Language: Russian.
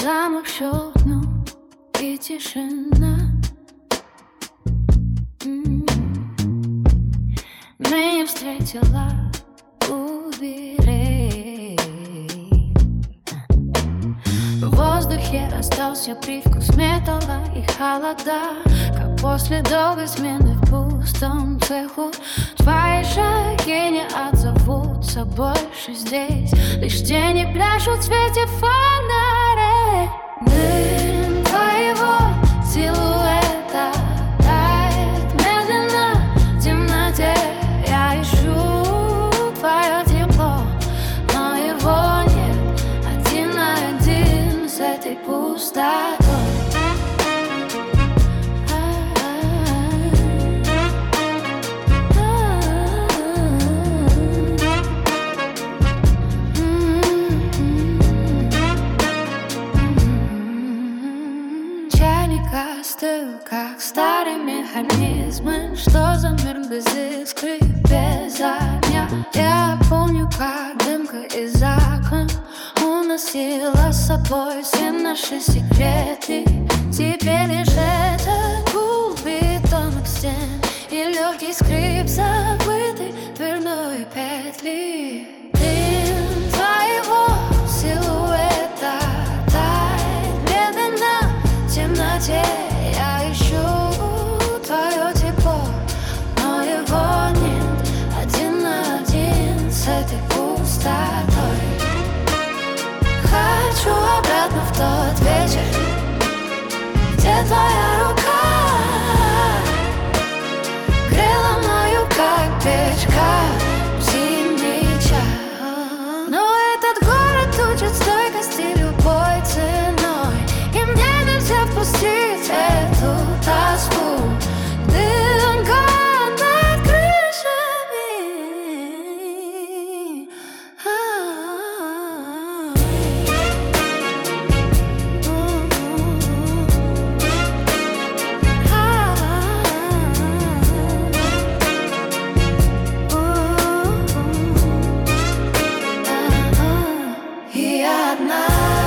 Замок щелкнул и тишина. Меня встретила у дверей. В воздухе остался привкус металла и холода, как после долгой смены в пустом цеху. Твои шаги не отзовутся больше здесь, лишь тени пляшут в свете фонарей. Дым твоего силуэта тает медленно в темноте. Я ищу твое тепло, но его нет. Один на один с этой пустотой. Остыл, как старый механизм, что замер без искры, без огня. Я помню, как дымка из окон уносила с собой все наши секреты. Теперь лишь этот гул бетонных стен и легкий скрип забытой дверной петли. Дым твоего силуэта тает медленно в темноте. Я ищу твое тепло, но его нет. Один на один с этой пустотой. Хочу обратно в тот вечер, где твоя рука грела мою, как печка, в зимний час. Но этот город учит стойкости любой ценой, и мне нельзя впустить эту тоску. Дымка над крышами. И одна